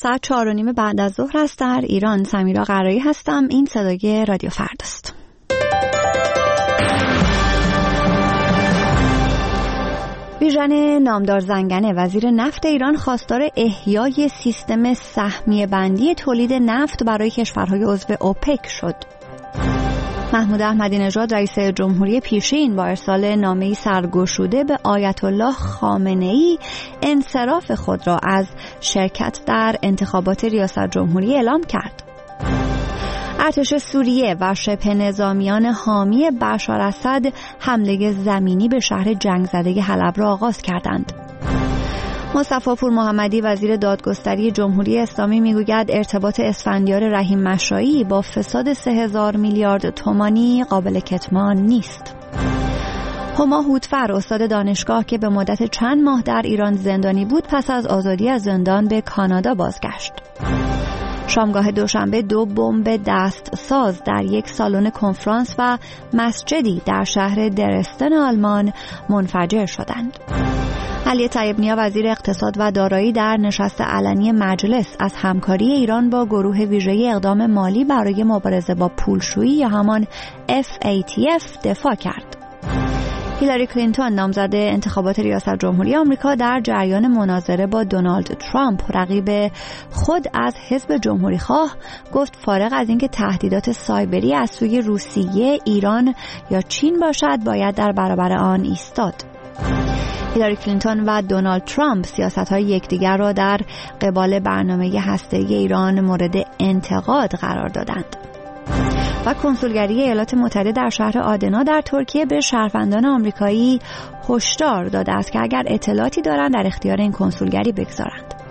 ساعت 4:30 بعد از ظهر است در ایران. سمیرا قرایی هستم. این صدای رادیو فرداست. بیژن نامدار زنگنه وزیر نفت ایران خواستار احیای سیستم سهمیه بندی تولید نفت برای کشورهای عضو اوپک شد. محمود احمدی نژاد رئیس جمهوری پیشین با ارسال نامه‌ای سرگشوده به آیت الله خامنه‌ای انصراف خود را از شرکت در انتخابات ریاست جمهوری اعلام کرد. ارتش سوریه و شبه نظامیان حامی بشار اسد حمله زمینی به شهر جنگ زده حلب را آغاز کردند. مصطفی پور محمدی وزیر دادگستری جمهوری اسلامی میگوید ارتباط اسفندیار رحیم مشایی با فساد 3000 میلیارد تومانی قابل کتمان نیست. هما هوتفر استاد دانشگاه که به مدت چند ماه در ایران زندانی بود پس از آزادی از زندان به کانادا بازگشت. شامگاه دوشنبه 2 بمب دست ساز در یک سالن کنفرانس و مسجدی در شهر درستن آلمان منفجر شدند. علی طیب نیا وزیر اقتصاد و دارایی در نشست علنی مجلس از همکاری ایران با گروه ویژه اقدام مالی برای مبارزه با پولشویی یا همان FATF دفاع کرد. هیلاری کلینتون نامزد انتخابات ریاست جمهوری آمریکا در جریان مناظره با دونالد ترامپ رقیب خود از حزب جمهوری خواه گفت فارغ از اینکه تهدیدات سایبری از سوی روسیه، ایران یا چین باشد باید در برابر آن ایستاد. هیلاری کلینتون و دونالد ترامپ سیاست‌های یکدیگر را در قبال برنامه هسته‌ای ایران مورد انتقاد قرار دادند. و کنسولگری ایالات متحده در شهر آدنا در ترکیه به شهروندان آمریکایی هشدار داده است که اگر اطلاعاتی دارند در اختیار این کنسولگری بگذارند.